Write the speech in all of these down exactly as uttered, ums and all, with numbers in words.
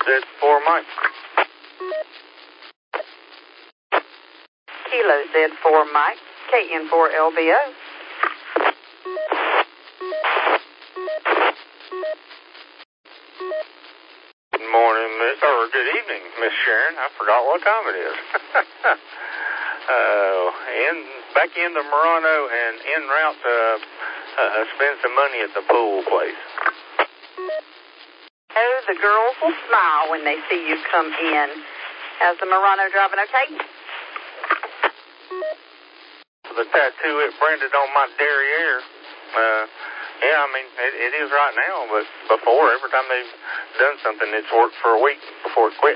Z four Mike. Kilo Z four Mike, K N four L B O. Good morning, Miss, or good evening, Miss Sharon. I forgot what time it is. uh, in, back into Murano and en route to uh, spend some money at the pool place. Oh, the girls will smile when they see you come in. How's the Murano driving okay? The tattoo it branded on my derriere. Uh, yeah, I mean, it, it is right now, but before, every time they've done something, it's worked for a week before it quit.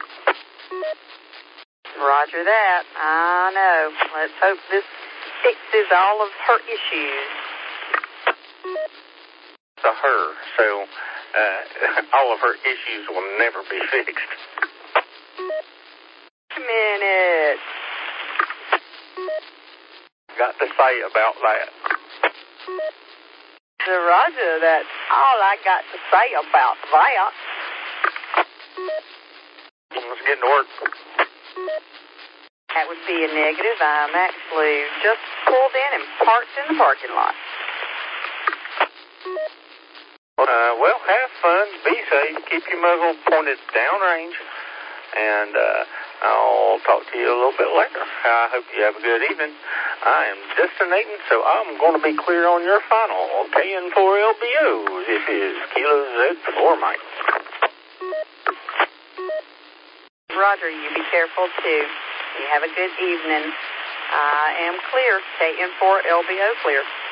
Roger that. I know. Let's hope this fixes all of her issues. To her, so uh, all of her issues will never be fixed. Wait a minute. Got to say about that. Roger, that's all I got to say about that. Let's get to work. That would be a negative. I'm actually just pulled in and parked in the parking lot. Uh, well, have fun, be safe, keep your muzzle pointed downrange, and uh, I'll talk to you a little bit later. I hope you have a good evening. I am destinating, so I'm going to be clear on your final K N four L B O. This is Kilo Z four Mike. Roger, you be careful too. You have a good evening. I am clear. K N four L B O clear.